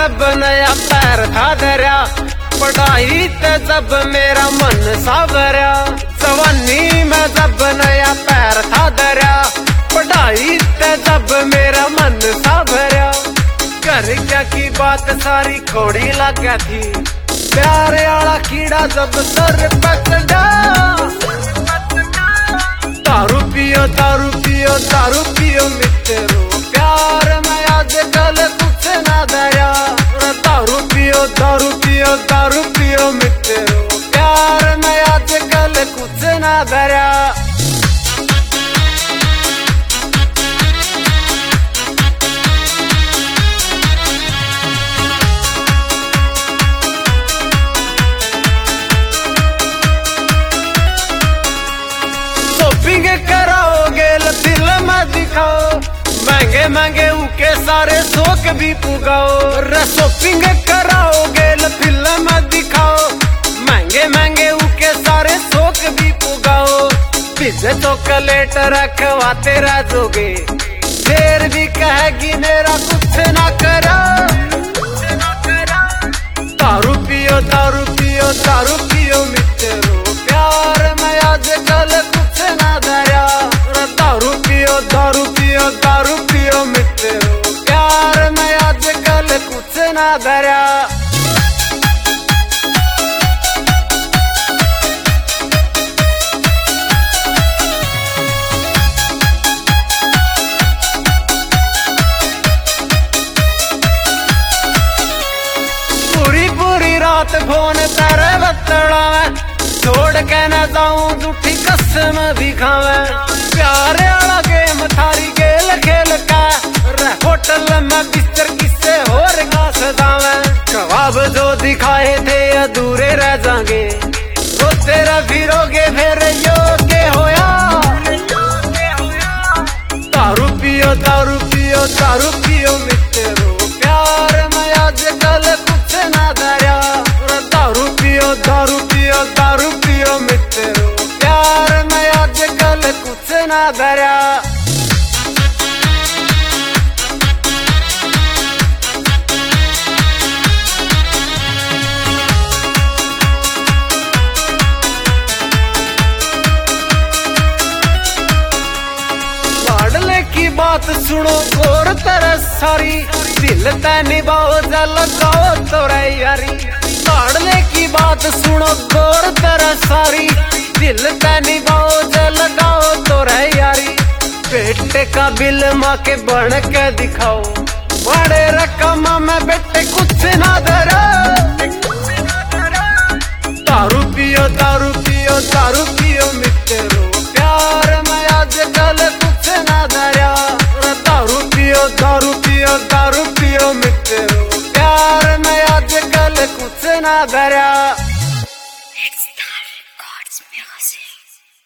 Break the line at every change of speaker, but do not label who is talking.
जब नया पैर था धरा, पढ़ाई ते जब मेरा मन सावरा। जवानी में जब नया पैर था धरा, पढ़ाई ते जब मेरा मन सावरा। घर क्या की बात सारी खोड़ी लगा थी, प्यारे आला कीड़ा जब सर पकड़ा। दारू पियो दारू पियो दारू पियो मित्रों, प्यार में आजकल कुछ ना दया। दारू पियो दारू पियो दारू पियो मित्रों, प्यार में आजकल कुछ ना दया। शॉपिंग कराओगे फिल्म दिखाओ, महंगे महंगे उनके सारे शौक भी पुगाओ। शॉपिंग कराओगे फिल्म दिखाओ, महंगे महंगे उनके सारे शौक भी पुगाओ। पिज्जा चॉकलेट रखवाते रहोगे, फिर भी कहेगी मेरा कुछ ना करो। दारू पियो दारू पियो दारू पियो मित्रों, प्यार में आजकल कुछ ना दया। दारू पियो दारू पियो दारू पियो मित्रों, प्यार में आजकल कुछ ना दया। पूरी पूरी रात फोन तेरे बतड़ा में, छोड़ के न जाऊं झूठी कसम भी खावे। प्यारे वाला गेम थारी गेल खेल का, होटल में बिस्तर किससे और का सजावे। ख्वाब जो दिखाए थे अधूरे रह जाएंगे, वो तेरा फिरोगे फिर योग्य होया। दारू पियो दारू पियो दारू पियो मित्रों, प्यार में आजकल कुछ ना दया। दारू पियो दारू पियो दारू पियो मित्रों, प्यार में आजकल कुछ ना दया। लाडले की बात सुनो और तरह सारी, दिल तय निभाओ जल लगाओ तो रे यारी। लाडले की बात सुनो और तरह सारी, दिल तय निभाओ जल लगाओ तो रे यारी। बेटे का बिल माँ के बन के दिखाओ, बड़े रकम में बेटे कुछ ना धरो।